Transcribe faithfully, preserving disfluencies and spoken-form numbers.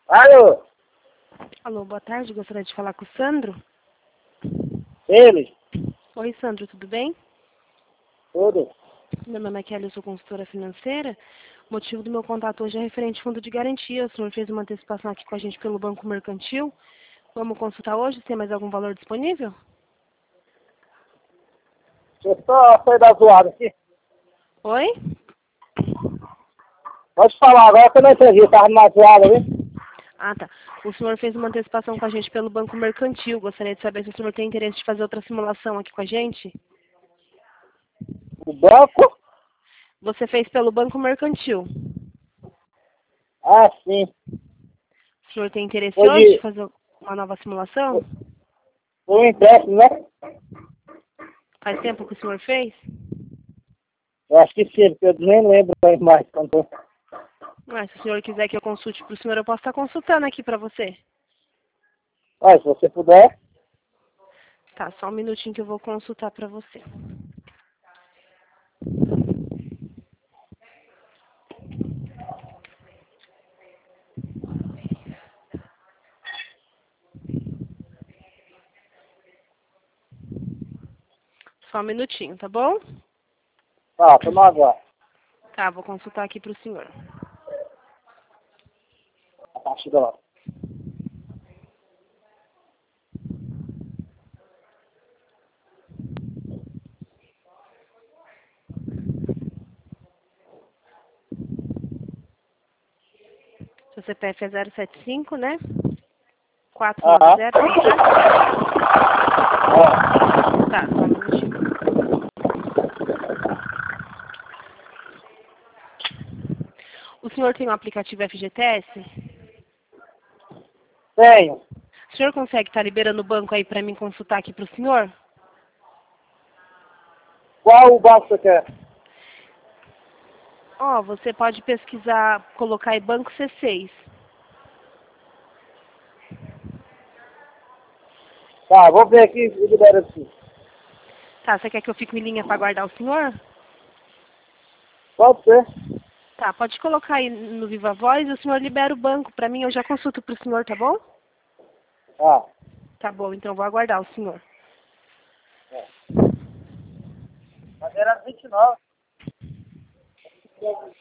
Alô? Alô, boa tarde. Gostaria de falar com o Sandro. Ele? Oi, Sandro, tudo bem? Tudo? Meu nome é Kelly, eu sou consultora financeira. O motivo do meu contato hoje é referente ao fundo de garantia. O senhor fez uma antecipação aqui com a gente pelo Banco Mercantil. Vamos consultar hoje? Tem mais algum valor disponível? Deixa eu só sair da zoada aqui. Oi? Pode falar agora que eu não entendi, tava numa zoada, viu? Ah, tá. O senhor fez uma antecipação com a gente pelo Banco Mercantil. Gostaria de saber se o senhor tem interesse de fazer outra simulação aqui com a gente. O banco? Você fez pelo Banco Mercantil. Ah, sim. O senhor tem interesse Foi hoje de de... fazer uma nova simulação? Foi um empréstimo, né? Faz tempo que o senhor fez? Eu acho que sim, porque eu nem lembro mais quanto... Mas se o senhor quiser que eu consulte para o senhor, eu posso estar consultando aqui para você. Olha, se você puder... Tá, só um minutinho que eu vou consultar para você. Só um minutinho, tá bom? Tá, tô no agora. Tá, vou consultar aqui para o senhor. A partir da hora. Seu C P F é zero sete cinco, né? quatro nove Aham. zero, tá certo? É. Tá, só um minutinho. O senhor tem um aplicativo F G T S? Tenho. O senhor consegue estar liberando o banco aí para mim consultar aqui para o senhor? Qual o banco você quer? Ó, você pode pesquisar, colocar aí Banco C seis. Tá, vou ver aqui e libera aqui. Tá, você quer que eu fique em linha para guardar o senhor? Pode ser. Tá, pode colocar aí no Viva Voz e o senhor libera o banco para mim, eu já consulto para o senhor, tá bom? Ah. Tá bom, então eu vou aguardar o senhor. É. Mas era vinte e nove.